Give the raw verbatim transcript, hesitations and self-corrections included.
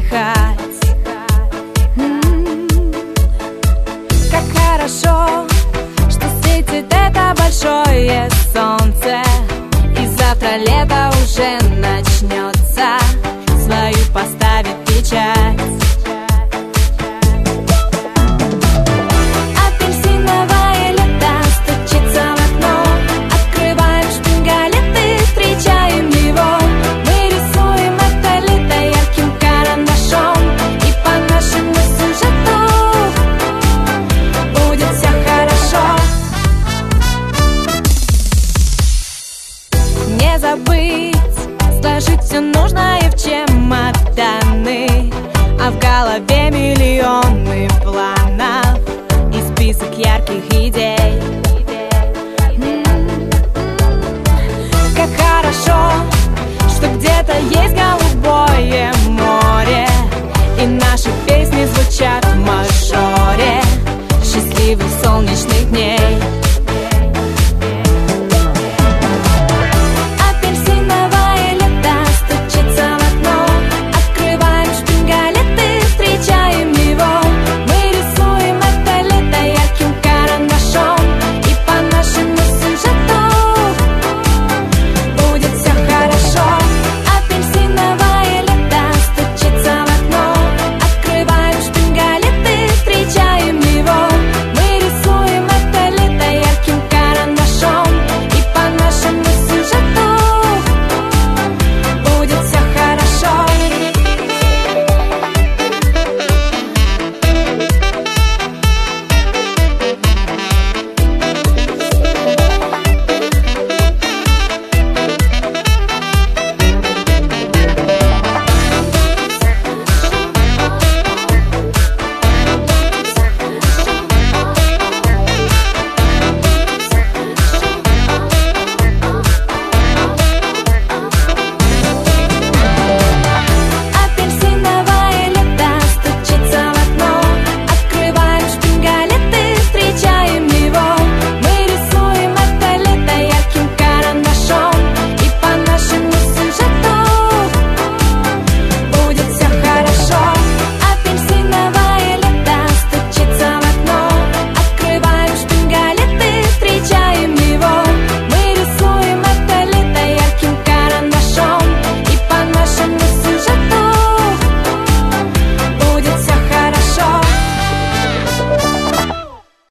отдыхать. М-м-м. Как хорошо, что светит это большое солнце, и завтра лето уже начнется, свою поставит печать. Апельсиновое лето стучится в окно, открываем шпингалеты, встречаем его. Мы рисуем это лето ярким карандашом, и по нашему сюжету будет все хорошо. Не забыть сложить все нужное в чемоданы, а в голове миллионы планов и список ярких идей. М-м-м. Как хорошо, что где-то есть голова.